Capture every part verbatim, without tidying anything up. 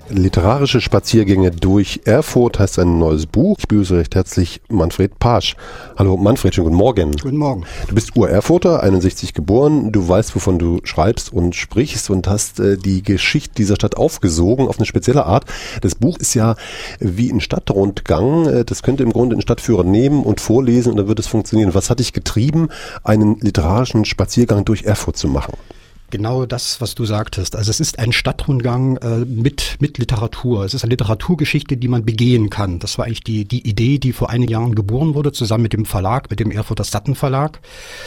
Literarische Spaziergänge durch Erfurt heißt ein neues Buch. Ich begrüße recht herzlich Manfred Pasch. Hallo Manfred, schönen guten Morgen. Guten Morgen. Du bist Ur-Erfurter, einundsechzig geboren. Du weißt, wovon du schreibst und sprichst und hast äh, die Geschichte dieser Stadt aufgesogen auf eine spezielle Art. Das Buch ist ja wie ein Stadtrundgang. Das könnte im Grunde ein Stadtführer nehmen und vorlesen und dann wird es funktionieren. Was hat dich getrieben, einen literarischen Spaziergang durch Erfurt zu machen? Genau das, was du sagtest. Also es ist ein Stadtrundgang äh, mit mit Literatur. Es ist eine Literaturgeschichte, die man begehen kann. Das war eigentlich die die Idee, die vor einigen Jahren geboren wurde, zusammen mit dem Verlag, mit dem Erfurter Satten Verlag.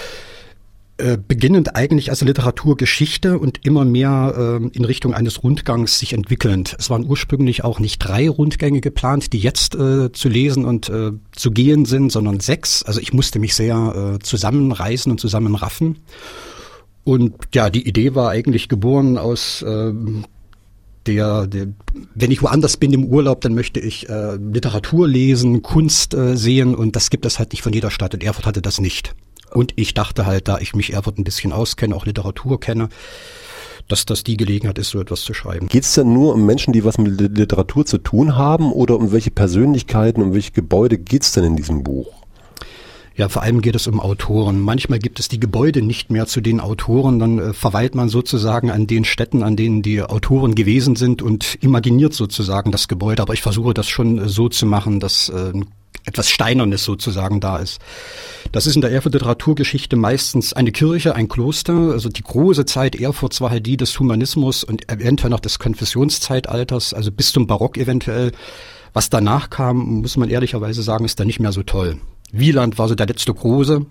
Äh, beginnend eigentlich als Literaturgeschichte und immer mehr äh, in Richtung eines Rundgangs sich entwickelnd. Es waren ursprünglich auch nicht drei Rundgänge geplant, die jetzt äh, zu lesen und äh, zu gehen sind, sondern sechs. Also ich musste mich sehr äh, zusammenreißen und zusammenraffen. Und ja, die Idee war eigentlich geboren aus äh, der, der, wenn ich woanders bin im Urlaub, dann möchte ich äh, Literatur lesen, Kunst äh, sehen und das gibt es halt nicht von jeder Stadt und Erfurt hatte das nicht. Und ich dachte halt, da ich mich Erfurt ein bisschen auskenne, auch Literatur kenne, dass das die Gelegenheit ist, so etwas zu schreiben. Geht es denn nur um Menschen, die was mit Literatur zu tun haben oder um welche Persönlichkeiten, um welche Gebäude geht es denn in diesem Buch? Ja, vor allem geht es um Autoren. Manchmal gibt es die Gebäude nicht mehr zu den Autoren, dann äh, verweilt man sozusagen an den Städten, an denen die Autoren gewesen sind und imaginiert sozusagen das Gebäude. Aber ich versuche das schon äh, so zu machen, dass äh, etwas Steinernes sozusagen da ist. Das ist in der Erfurter Literaturgeschichte meistens eine Kirche, ein Kloster. Also die große Zeit Erfurts war halt die des Humanismus und eventuell noch des Konfessionszeitalters, also bis zum Barock eventuell. Was danach kam, muss man ehrlicherweise sagen, ist da nicht mehr so toll. Wieland war so der letzte große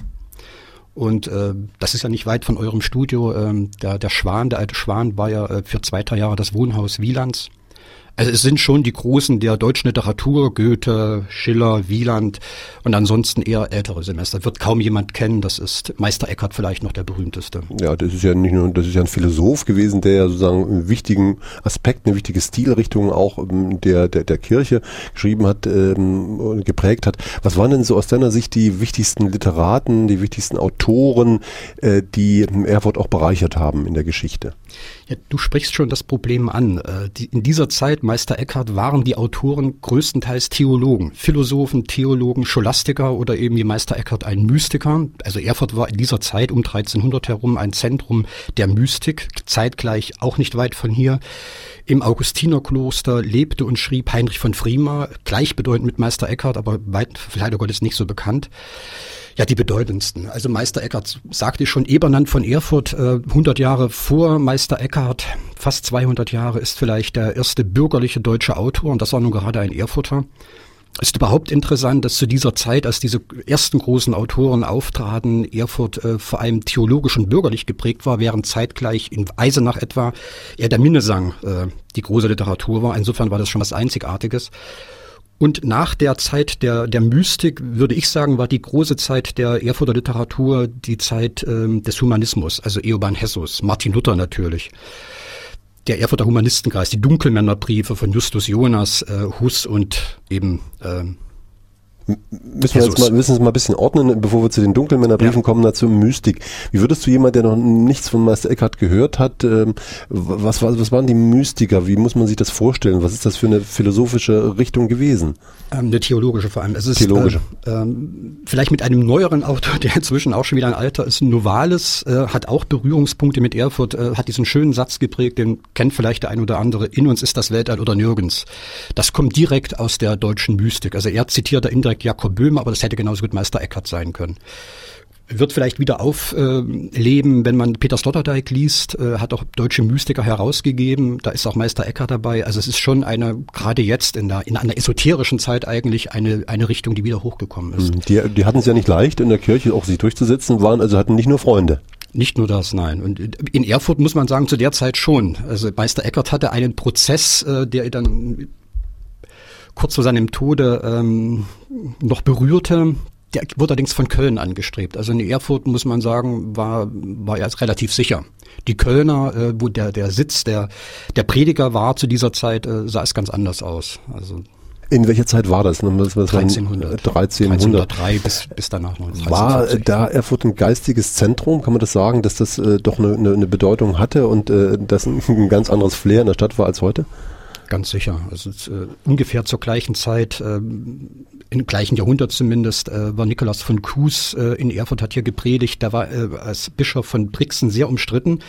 und äh, das ist ja nicht weit von eurem Studio. Ähm, der, der Schwan, der alte Schwan war ja äh, für zwei, drei Jahre das Wohnhaus Wielands. Also es sind schon die Großen der deutschen Literatur, Goethe, Schiller, Wieland und ansonsten eher ältere Semester. Wird kaum jemand kennen, das ist Meister Eckhart vielleicht noch der berühmteste. Ja, das ist ja nicht nur, das ist ja ein Philosoph gewesen, der ja sozusagen einen wichtigen Aspekt, eine wichtige Stilrichtung auch der der, der Kirche geschrieben hat, ähm, geprägt hat. Was waren denn so aus deiner Sicht die wichtigsten Literaten, die wichtigsten Autoren, äh, die Erfurt auch bereichert haben in der Geschichte? Ja, du sprichst schon das Problem an. Äh, die, in dieser Zeit, Meister Eckhart, waren die Autoren größtenteils Theologen, Philosophen, Theologen, Scholastiker oder eben wie Meister Eckhart ein Mystiker. Also Erfurt war in dieser Zeit um dreizehnhundert herum ein Zentrum der Mystik, zeitgleich auch nicht weit von hier. Im Augustinerkloster lebte und schrieb Heinrich von Friema, gleichbedeutend mit Meister Eckhart, aber weit, leider Gottes nicht so bekannt. Ja, die bedeutendsten. Also Meister Eckhart sagte schon, Ebernand von Erfurt, äh, hundert Jahre vor Meister Eckhart, fast zweihundert Jahre, ist vielleicht der erste bürgerliche deutsche Autor und das war nun gerade ein Erfurter. Ist überhaupt interessant, dass zu dieser Zeit, als diese ersten großen Autoren auftraten, Erfurt äh, vor allem theologisch und bürgerlich geprägt war, während zeitgleich in Eisenach etwa eher der Minnesang äh, die große Literatur war. Insofern war das schon was Einzigartiges. Und nach der Zeit der der Mystik, würde ich sagen, war die große Zeit der Erfurter Literatur die Zeit ähm, des Humanismus, also Eoban Hessus, Martin Luther natürlich. Der Erfurter Humanistenkreis, die Dunkelmännerbriefe von Justus Jonas, äh, Hus und eben ähm, Müssen wir jetzt mal, müssen wir mal ein bisschen ordnen, bevor wir zu den Dunkelmännerbriefen ja. kommen, dazu Mystik. Wie würdest du jemand, der noch nichts von Meister Eckhart gehört hat, ähm, was, was, was waren die Mystiker? Wie muss man sich das vorstellen? Was ist das für eine philosophische Richtung gewesen? Ähm, eine theologische vor allem. Es ist, theologische. Äh, ähm, vielleicht mit einem neueren Autor, der inzwischen auch schon wieder ein Alter ist, Novalis, äh, hat auch Berührungspunkte mit Erfurt, äh, hat diesen schönen Satz geprägt, den kennt vielleicht der ein oder andere, in uns ist das Weltall oder nirgends. Das kommt direkt aus der deutschen Mystik. Also er zitiert da indirekt Jakob Böhme, aber das hätte genauso gut Meister Eckhart sein können. Wird vielleicht wieder aufleben, äh, wenn man Peter Sloterdijk liest, äh, hat auch deutsche Mystiker herausgegeben, da ist auch Meister Eckhart dabei. Also es ist schon eine, gerade jetzt in, der, in einer esoterischen Zeit eigentlich eine, eine Richtung, die wieder hochgekommen ist. Die, die hatten es ja nicht leicht in der Kirche auch sich durchzusetzen, waren also hatten nicht nur Freunde. Nicht nur das, nein. Und in Erfurt muss man sagen, zu der Zeit schon. Also Meister Eckhart hatte einen Prozess, äh, der dann kurz vor seinem Tode ähm, noch berührte. Der wurde allerdings von Köln angestrebt. Also in Erfurt, muss man sagen, war war er relativ sicher. Die Kölner, äh, wo der der Sitz der der Prediger war zu dieser Zeit, äh, sah es ganz anders aus. Also in welcher Zeit war das? Was, was dreizehnhundert. dreizehnhundertdrei bis bis danach neunzehnhundertfünfzig. War da Erfurt ein geistiges Zentrum? Kann man das sagen, dass das äh, doch eine, eine, eine Bedeutung hatte und äh, das ein, ein ganz anderes Flair in der Stadt war als heute? Ganz sicher. Also äh, ungefähr zur gleichen Zeit, äh, im gleichen Jahrhundert zumindest, äh, war Nikolaus von Kues äh, in Erfurt, hat hier gepredigt. Der war äh, als Bischof von Brixen sehr umstritten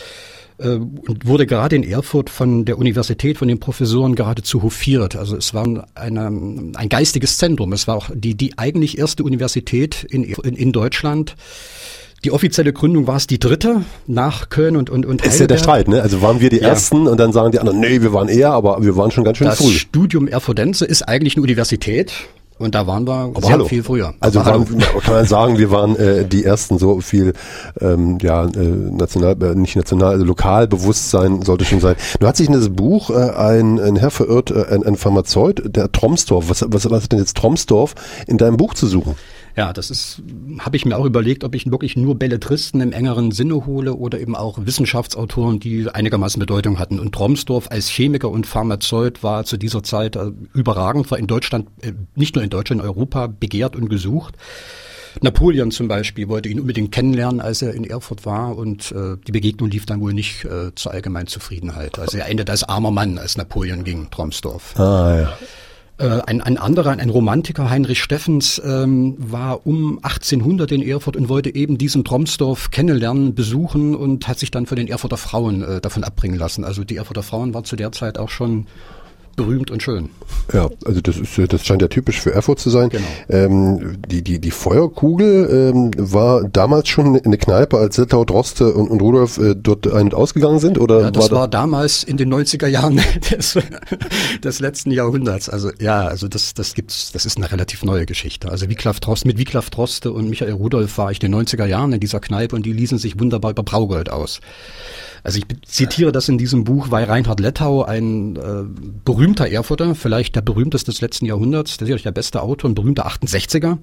äh, und wurde gerade in Erfurt von der Universität, von den Professoren geradezu hofiert. Also es war eine, ein geistiges Zentrum. Es war auch die, die eigentlich erste Universität in, in, in Deutschland. Die offizielle Gründung war es die dritte nach Köln und und und Heidelberg. Ist ja der Streit, ne? Also waren wir die ja. Ersten und dann sagen die anderen, nee, wir waren eher, aber wir waren schon ganz schön das früh. Das Studium Erfordense ist eigentlich eine Universität und da waren wir aber sehr hallo. viel früher. Also waren, kann man sagen, wir waren äh, die Ersten, so viel ähm, ja äh, national, äh, nicht national, also Lokalbewusstsein sollte schon sein. Du hast sich in das Buch äh, ein, ein Herr verirrt, äh, ein, ein Pharmazeut, der Tromsdorf. Was, was, was hat denn jetzt Tromsdorf in deinem Buch zu suchen? Ja, das ist, habe ich mir auch überlegt, ob ich wirklich nur Belletristen im engeren Sinne hole oder eben auch Wissenschaftsautoren, die einigermaßen Bedeutung hatten. Und Tromsdorf als Chemiker und Pharmazeut war zu dieser Zeit äh, überragend, war in Deutschland, äh, nicht nur in Deutschland, in Europa begehrt und gesucht. Napoleon zum Beispiel wollte ihn unbedingt kennenlernen, als er in Erfurt war, und äh, die Begegnung lief dann wohl nicht äh, zur allgemeinen Zufriedenheit. Also er endete als armer Mann, als Napoleon ging, Tromsdorf. Ah, ja. Ein, ein anderer, ein Romantiker, Heinrich Steffens, ähm, war um achtzehnhundert in Erfurt und wollte eben diesen Tromsdorf kennenlernen, besuchen und hat sich dann von den Erfurter Frauen äh, davon abbringen lassen. Also die Erfurter Frauen waren zu der Zeit auch schon berühmt und schön. Ja, also das ist, das scheint ja typisch für Erfurt zu sein. Genau. Ähm, die, die, die Feuerkugel ähm, war damals schon eine Kneipe, als Sittlau, Droste und, und Rudolf äh, dort ein- und ausgegangen sind? Oder ja, das war, war damals in den neunziger Jahren des, des letzten Jahrhunderts. Also ja, also das, das gibt's, das ist eine relativ neue Geschichte. Also Wiglaf Droste, mit Wiglaf Droste und Michael Rudolf war ich in den neunziger Jahren in dieser Kneipe und die ließen sich wunderbar über Braugold aus. Also ich zitiere das in diesem Buch, weil Reinhard Lettau, ein äh, berühmter Erfurter, vielleicht der berühmteste des letzten Jahrhunderts, der ist sicherlich der beste Autor, ein berühmter achtundsechziger,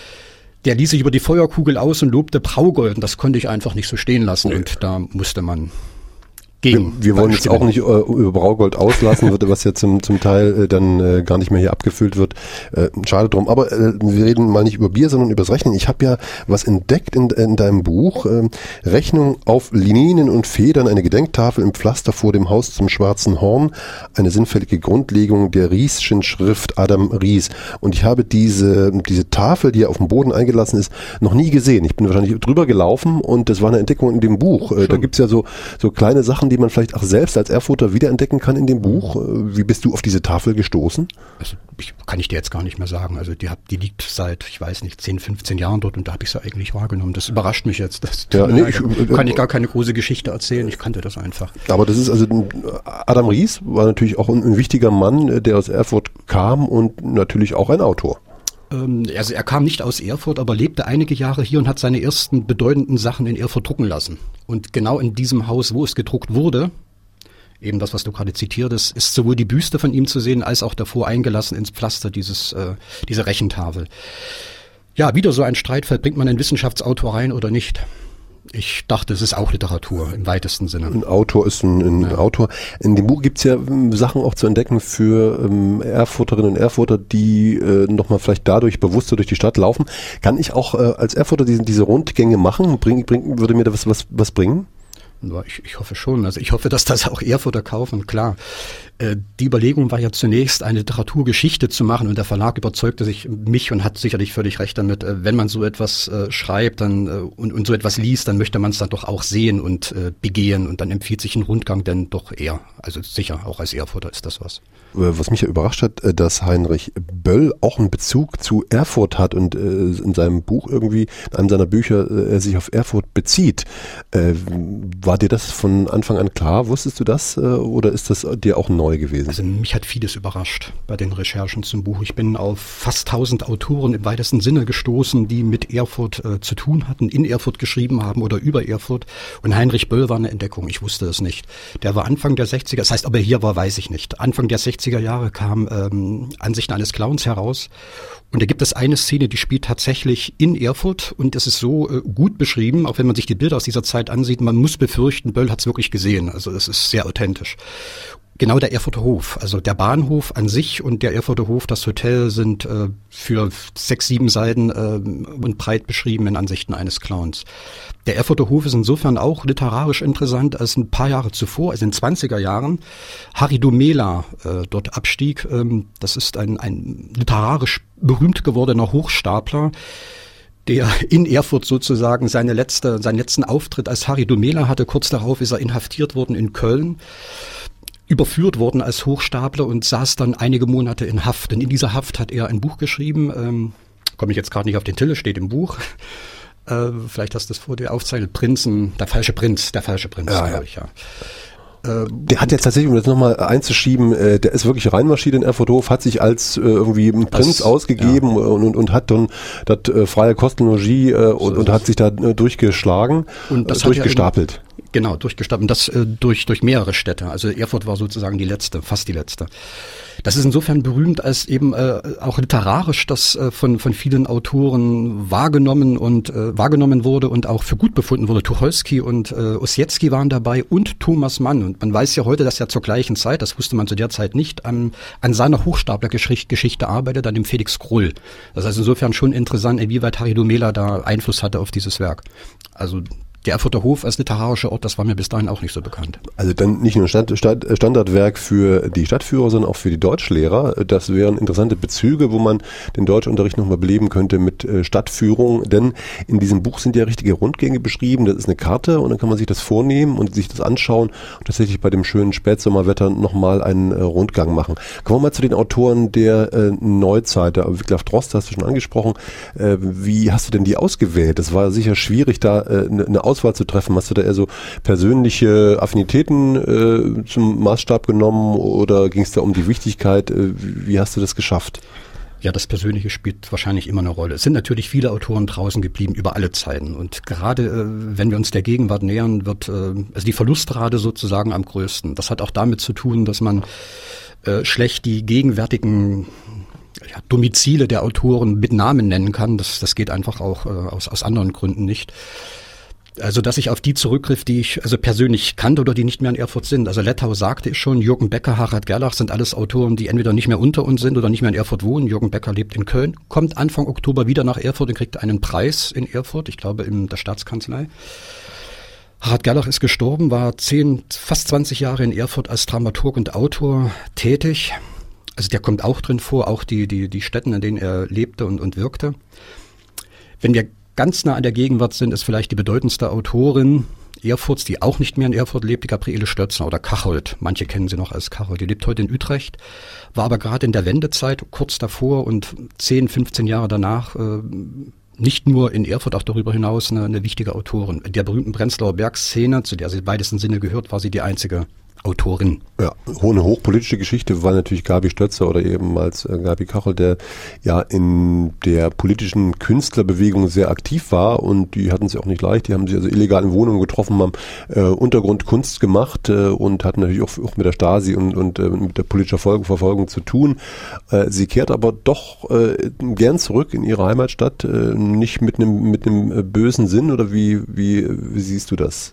der ließ sich über die Feuerkugel aus und lobte Braugold. Und das konnte ich einfach nicht so stehen lassen. Nee. Und da musste man gegen. Wir, wir wollen jetzt auch nicht äh, über Braugold auslassen, was ja zum, zum Teil äh, dann äh, gar nicht mehr hier abgefüllt wird. Äh, schade drum. Aber äh, wir reden mal nicht über Bier, sondern über das Rechnen. Ich habe ja was entdeckt in, in deinem Buch. Äh, Rechnung auf Linien und Federn, eine Gedenktafel im Pflaster vor dem Haus zum Schwarzen Horn, eine sinnfällige Grundlegung der Rieschen Schrift Adam Ries. Und ich habe diese, diese Tafel, die ja auf dem Boden eingelassen ist, noch nie gesehen. Ich bin wahrscheinlich drüber gelaufen und das war eine Entdeckung in dem Buch. Äh, da gibt's ja so, so kleine Sachen, die man vielleicht auch selbst als Erfurter wiederentdecken kann in dem Buch. Wie bist du auf diese Tafel gestoßen? Also ich, kann ich dir jetzt gar nicht mehr sagen. Also die, hab, die liegt seit, ich weiß nicht, zehn, fünfzehn Jahren dort und da habe ich sie eigentlich wahrgenommen. Das überrascht mich jetzt. Das ja, nee, ich, kann ich gar keine große Geschichte erzählen. Ich kannte das einfach. Aber das ist also, Adam Ries war natürlich auch ein, ein wichtiger Mann, der aus Erfurt kam und natürlich auch ein Autor. Also er kam nicht aus Erfurt, aber lebte einige Jahre hier und hat seine ersten bedeutenden Sachen in Erfurt drucken lassen. Und genau in diesem Haus, wo es gedruckt wurde, eben das, was du gerade zitiertest, ist sowohl die Büste von ihm zu sehen, als auch davor eingelassen ins Pflaster dieses, äh, diese Rechentafel. Ja, wieder so ein Streitfeld, bringt man einen Wissenschaftsautor rein oder nicht? Ich dachte, es ist auch Literatur im weitesten Sinne. Ein Autor ist ein, ein ja. Autor. In dem Buch gibt's ja ähm, Sachen auch zu entdecken für ähm, Erfurterinnen und Erfurter, die äh, nochmal vielleicht dadurch bewusster durch die Stadt laufen. Kann ich auch äh, als Erfurter diese, diese Rundgänge machen? Bring, bring, würde mir da was, was, was bringen? Ich, ich hoffe schon. Also ich hoffe, dass das auch Erfurter kaufen, klar. Äh, die Überlegung war ja zunächst, eine Literaturgeschichte zu machen und der Verlag überzeugte sich mich und hat sicherlich völlig recht damit, äh, wenn man so etwas äh, schreibt dann äh, und, und so etwas liest, dann möchte man es dann doch auch sehen und äh, begehen und dann empfiehlt sich ein Rundgang denn doch eher. Also sicher, auch als Erfurter ist das was. Was mich ja überrascht hat, dass Heinrich Böll auch einen Bezug zu Erfurt hat und äh, in seinem Buch irgendwie, in einem seiner Bücher, äh, er sich auf Erfurt bezieht. Äh, war dir das von Anfang an klar? Wusstest du das äh, oder ist das dir auch neu gewesen? Also mich hat vieles überrascht bei den Recherchen zum Buch. Ich bin auf fast tausend Autoren im weitesten Sinne gestoßen, die mit Erfurt äh, zu tun hatten, in Erfurt geschrieben haben oder über Erfurt. Und Heinrich Böll war eine Entdeckung. Ich wusste es nicht. Der war Anfang der sechziger, das heißt, ob er hier war, weiß ich nicht. Anfang der sechziger Jahre kam ähm, Ansichten eines Clowns heraus. Und da gibt es eine Szene, die spielt tatsächlich in Erfurt und es ist so äh, gut beschrieben, auch wenn man sich die Bilder aus dieser Zeit ansieht, man muss befürchten, Böll hat es wirklich gesehen. Also es ist sehr authentisch. Genau, der Erfurter Hof. Also der Bahnhof an sich und der Erfurter Hof, das Hotel, sind äh, für sechs, sieben Seiten äh, und breit beschrieben in Ansichten eines Clowns. Der Erfurter Hof ist insofern auch literarisch interessant, als ein paar Jahre zuvor, also in den zwanziger Jahren, Harry Domela äh, dort abstieg. Ähm, das ist ein, ein literarisch berühmt gewordener Hochstapler, der in Erfurt sozusagen seine letzte, seinen letzten Auftritt als Harry Domela hatte. Kurz darauf ist er inhaftiert worden in Köln, überführt worden als Hochstapler und saß dann einige Monate in Haft. Und in dieser Haft hat er ein Buch geschrieben, ähm, komme ich jetzt gerade nicht auf den Titel, steht im Buch. Äh, vielleicht hast du es vor dir aufzeichnet, Prinzen, der falsche Prinz, der falsche Prinz, ja, glaube ja. ich, ja. Der hat jetzt tatsächlich, um das nochmal einzuschieben, äh, der ist wirklich reinmarschiert in Erfurt-Hof, hat sich als äh, irgendwie ein Prinz das, ausgegeben ja. und, und, und hat dann das äh, freie Kostenlogie äh, und, so und hat sich da äh, durchgeschlagen, und das äh, durchgestapelt. Ja eben, genau, durchgestapelt. Und das äh, durch, durch mehrere Städte. Also Erfurt war sozusagen die letzte, fast die letzte. Das ist insofern berühmt, als eben äh, auch literarisch das äh, von von vielen Autoren wahrgenommen und äh, wahrgenommen wurde und auch für gut befunden wurde. Tucholsky und äh, Ossietzky waren dabei und Thomas Mann. Und man weiß ja heute, dass er zur gleichen Zeit, das wusste man zu der Zeit nicht, an an seiner Hochstaplergeschichte arbeitet, an dem Felix Krull. Das ist also insofern schon interessant, inwieweit Harry Domela da Einfluss hatte auf dieses Werk. Also der Erfurter Hof als literarischer Ort, das war mir bis dahin auch nicht so bekannt. Also dann nicht nur ein Stand, Stand, Standardwerk für die Stadtführer, sondern auch für die Deutschlehrer. Das wären interessante Bezüge, wo man den Deutschunterricht nochmal beleben könnte mit äh, Stadtführung. Denn in diesem Buch sind ja richtige Rundgänge beschrieben. Das ist eine Karte und dann kann man sich das vornehmen und sich das anschauen und tatsächlich bei dem schönen Spätsommerwetter nochmal einen äh, Rundgang machen. Kommen wir mal zu den Autoren der äh, Neuzeit. Der Wiglaf Drost hast du schon angesprochen. Äh, wie hast du denn die ausgewählt? Das war sicher schwierig, da äh, eine, eine Auswahl zu treffen. Hast du da eher so persönliche Affinitäten äh, zum Maßstab genommen oder ging es da um die Wichtigkeit? Äh, wie hast du das geschafft? Ja, das Persönliche spielt wahrscheinlich immer eine Rolle. Es sind natürlich viele Autoren draußen geblieben über alle Zeiten. Und gerade äh, wenn wir uns der Gegenwart nähern, wird äh, also die Verlustrate sozusagen am größten. Das hat auch damit zu tun, dass man äh, schlecht die gegenwärtigen ja, Domizile der Autoren mit Namen nennen kann. Das, das geht einfach auch äh, aus, aus anderen Gründen nicht. Also, dass ich auf die zurückgriff, die ich also persönlich kannte oder die nicht mehr in Erfurt sind. Also Lettau sagte ich schon, Jürgen Becker, Harald Gerlach sind alles Autoren, die entweder nicht mehr unter uns sind oder nicht mehr in Erfurt wohnen. Jürgen Becker lebt in Köln, kommt Anfang Oktober wieder nach Erfurt und kriegt einen Preis in Erfurt, ich glaube in der Staatskanzlei. Harald Gerlach ist gestorben, war zehn, fast zwanzig Jahre in Erfurt als Dramaturg und Autor tätig. Also der kommt auch drin vor, auch die, die, die Städten, in denen er lebte und, und wirkte. Wenn wir ganz nah an der Gegenwart sind, ist vielleicht die bedeutendste Autorin Erfurts, die auch nicht mehr in Erfurt lebt, die Gabriele Stötzner oder Kachold. Manche kennen sie noch als Kachold. Die lebt heute in Utrecht, war aber gerade in der Wendezeit, kurz davor und zehn, fünfzehn Jahre danach äh, nicht nur in Erfurt, auch darüber hinaus eine, eine wichtige Autorin. In der berühmten Prenzlauer Bergszene, zu der sie im weitesten Sinne gehört, war sie die einzige Autorin. Ja, eine hochpolitische Geschichte war natürlich Gabi Stötzer oder ehemals äh, Gabi Kachel, der ja in der politischen Künstlerbewegung sehr aktiv war und die hatten es ja auch nicht leicht. Die haben sich also illegal in Wohnungen getroffen, haben äh, Untergrundkunst gemacht äh, und hatten natürlich auch, auch mit der Stasi und, und äh, mit der politischen Verfolgung zu tun. Äh, sie kehrt aber doch äh, gern zurück in ihre Heimatstadt, äh, nicht mit einem mit einem äh, bösen Sinn oder wie, wie, wie siehst du das?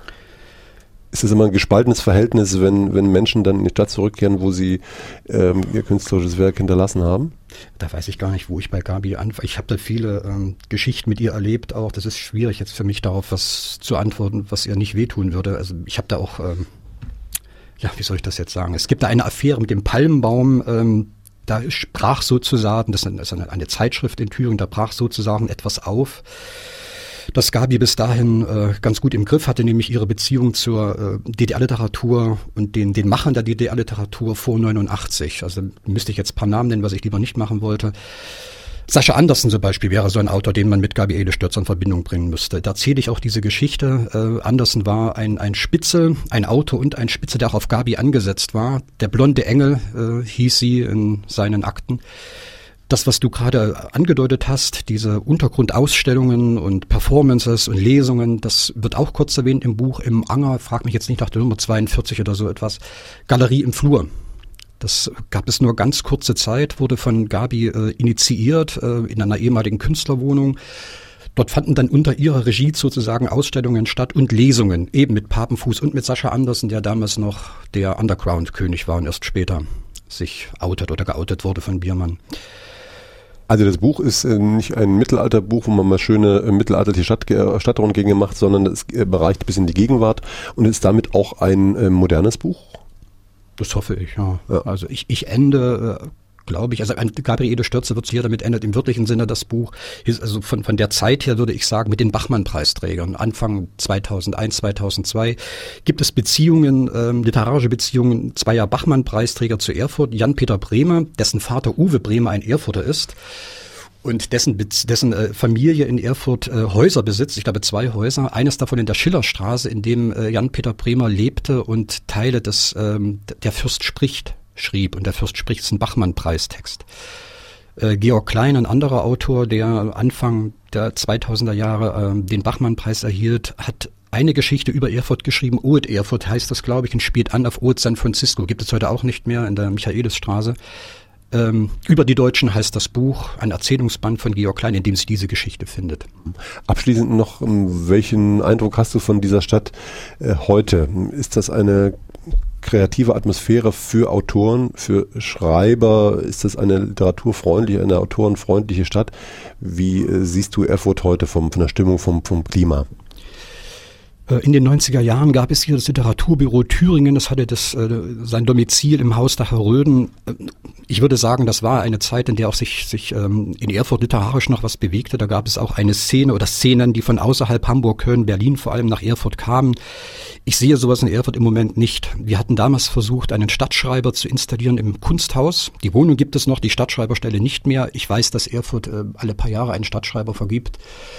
Ist das immer ein gespaltenes Verhältnis, wenn, wenn Menschen dann in die Stadt zurückkehren, wo sie ähm, ihr künstlerisches Werk hinterlassen haben? Da weiß ich gar nicht, wo ich bei Gabi anfange. Ich habe da viele ähm, Geschichten mit ihr erlebt auch. Das ist schwierig jetzt für mich darauf was zu antworten, was ihr nicht wehtun würde. Also ich habe da auch, ähm, ja, wie soll ich das jetzt sagen? Es gibt da eine Affäre mit dem Palmbaum. Ähm, da sprach sozusagen, das ist eine, eine Zeitschrift in Thüringen, da brach sozusagen etwas auf, das Gabi bis dahin äh, ganz gut im Griff hatte, nämlich ihre Beziehung zur äh, D D R-Literatur und den, den Machern der D D R-Literatur vor neunundachtzig. Also müsste ich jetzt ein paar Namen nennen, was ich lieber nicht machen wollte. Sascha Andersen zum Beispiel wäre so ein Autor, den man mit Gabriele Stötzer in Verbindung bringen müsste. Da erzähle ich auch diese Geschichte. Äh, Andersen war ein, ein Spitze, ein Autor und ein Spitze, der auch auf Gabi angesetzt war. Der blonde Engel äh, hieß sie in seinen Akten. Das, was du gerade angedeutet hast, diese Untergrundausstellungen und Performances und Lesungen, das wird auch kurz erwähnt im Buch, im Anger, frag mich jetzt nicht nach der Nummer zweiundvierzig oder so etwas, Galerie im Flur. Das gab es nur ganz kurze Zeit, wurde von Gabi äh, initiiert äh, in einer ehemaligen Künstlerwohnung. Dort fanden dann unter ihrer Regie sozusagen Ausstellungen statt und Lesungen, eben mit Papenfuß und mit Sascha Andersen, der damals noch der Underground-König war und erst später sich outet oder geoutet wurde von Biermann. Also das Buch ist nicht ein Mittelalterbuch, wo man mal schöne mittelalterliche Stadt, Stadtrundgänge macht, sondern es bereicht bis in die Gegenwart und ist damit auch ein äh, modernes Buch? Das hoffe ich, ja. ja. Also ich, ich ende... Äh, glaube ich, also Gabriele Stürze wird hier damit endet im wörtlichen Sinne das Buch, also von, von der Zeit her würde ich sagen, mit den Bachmann-Preisträgern. Anfang zweitausendeins, zweitausendzwei gibt es Beziehungen, ähm, literarische Beziehungen zweier Bachmann-Preisträger zu Erfurt. Jan-Peter Brehme, dessen Vater Uwe Brehme ein Erfurter ist und dessen, dessen äh, Familie in Erfurt äh, Häuser besitzt, ich glaube zwei Häuser, eines davon in der Schillerstraße, in dem äh, Jan-Peter Brehme lebte und Teile des ähm, Der Fürst spricht schrieb. Und der Fürst spricht, ist ein Bachmann-Preistext. Äh, Georg Klein, ein anderer Autor, der Anfang der zweitausender Jahre äh, den Bachmann-Preis erhielt, hat eine Geschichte über Erfurt geschrieben. Oed Erfurt heißt das, glaube ich, und spielt an auf Oed San Francisco. Gibt es heute auch nicht mehr in der Michaelisstraße. Ähm, über die Deutschen heißt das Buch, ein Erzählungsband von Georg Klein, in dem sich diese Geschichte findet. Abschließend noch, welchen Eindruck hast du von dieser Stadt äh, heute? Ist das eine kreative Atmosphäre für Autoren, für Schreiber? Ist das eine literaturfreundliche, eine autorenfreundliche Stadt? Wie äh, siehst du Erfurt heute vom, von der Stimmung, vom, vom Klima? In den neunziger Jahren gab es hier das Literaturbüro Thüringen, das hatte das, äh, sein Domizil im Haus der Herröden. Ich würde sagen, das war eine Zeit, in der auch sich, sich ähm, in Erfurt literarisch noch was bewegte. Da gab es auch eine Szene oder Szenen, die von außerhalb Hamburg, Köln, Berlin vor allem nach Erfurt kamen. Ich sehe sowas in Erfurt im Moment nicht. Wir hatten damals versucht, einen Stadtschreiber zu installieren im Kunsthaus. Die Wohnung gibt es noch, die Stadtschreiberstelle nicht mehr. Ich weiß, dass Erfurt äh, alle paar Jahre einen Stadtschreiber vergibt.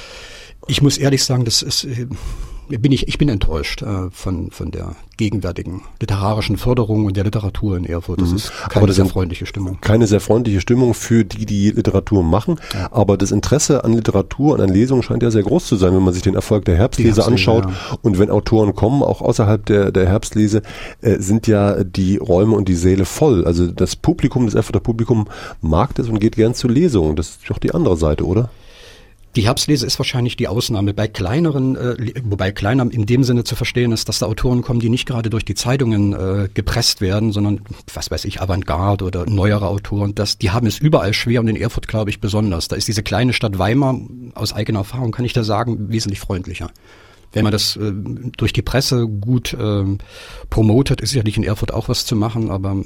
Ich muss ehrlich sagen, das ist... Äh, Bin ich, ich bin enttäuscht äh, von, von der gegenwärtigen literarischen Förderung und der Literatur in Erfurt. Das mhm. ist keine aber das sehr freundliche Stimmung. Keine sehr freundliche Stimmung für die, die Literatur machen. Ja. Aber das Interesse an Literatur und an Lesungen scheint ja sehr groß zu sein, wenn man sich den Erfolg der Herbstlese, Herbstlese anschaut. Ja. Und wenn Autoren kommen, auch außerhalb der, der Herbstlese, äh, sind ja die Räume und die Säle voll. Also das Publikum, das Erfurter Publikum mag das und geht gern zu Lesungen. Das ist doch die andere Seite, oder? Die Herbstlese ist wahrscheinlich die Ausnahme. Bei kleineren, äh, wobei kleiner in dem Sinne zu verstehen ist, dass da Autoren kommen, die nicht gerade durch die Zeitungen äh, gepresst werden, sondern, was weiß ich, Avantgarde oder neuere Autoren. Das, die haben es überall schwer und in Erfurt, glaube ich, besonders. Da ist diese kleine Stadt Weimar, aus eigener Erfahrung kann ich da sagen, wesentlich freundlicher. Wenn man das äh, durch die Presse gut äh, promotet, ist sicherlich in Erfurt auch was zu machen, aber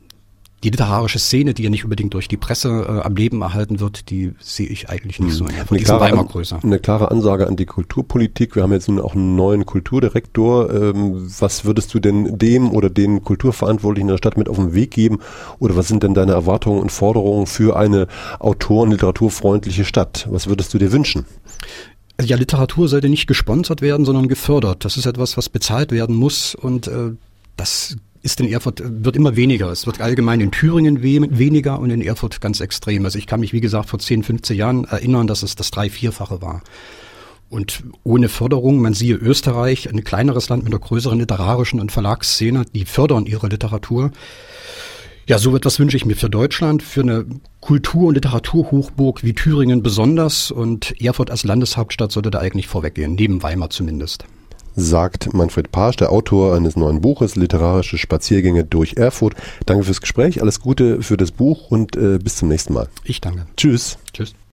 die literarische Szene, die ja nicht unbedingt durch die Presse äh, am Leben erhalten wird, die sehe ich eigentlich nicht so. Eine klare, an, größer. eine klare Ansage an die Kulturpolitik. Wir haben jetzt nun auch einen neuen Kulturdirektor. Ähm, was würdest du denn dem oder den Kulturverantwortlichen in der Stadt mit auf den Weg geben? Oder was sind denn deine Erwartungen und Forderungen für eine autoren-, literaturfreundliche Stadt? Was würdest du dir wünschen? Ja, Literatur sollte nicht gesponsert werden, sondern gefördert. Das ist etwas, was bezahlt werden muss und äh, das ist in Erfurt, wird immer weniger. Es wird allgemein in Thüringen we- weniger und in Erfurt ganz extrem. Also ich kann mich, wie gesagt, vor zehn, fünfzehn Jahren erinnern, dass es das drei-, vierfache war. Und ohne Förderung, man siehe Österreich, ein kleineres Land mit einer größeren literarischen und Verlagsszene, die fördern ihre Literatur. Ja, so etwas wünsche ich mir für Deutschland, für eine Kultur- und Literaturhochburg wie Thüringen besonders. Und Erfurt als Landeshauptstadt sollte da eigentlich vorweggehen, neben Weimar zumindest. Sagt Manfred Paasch, der Autor eines neuen Buches, Literarische Spaziergänge durch Erfurt. Danke fürs Gespräch, alles Gute für das Buch und äh, bis zum nächsten Mal. Ich danke. Tschüss. Tschüss.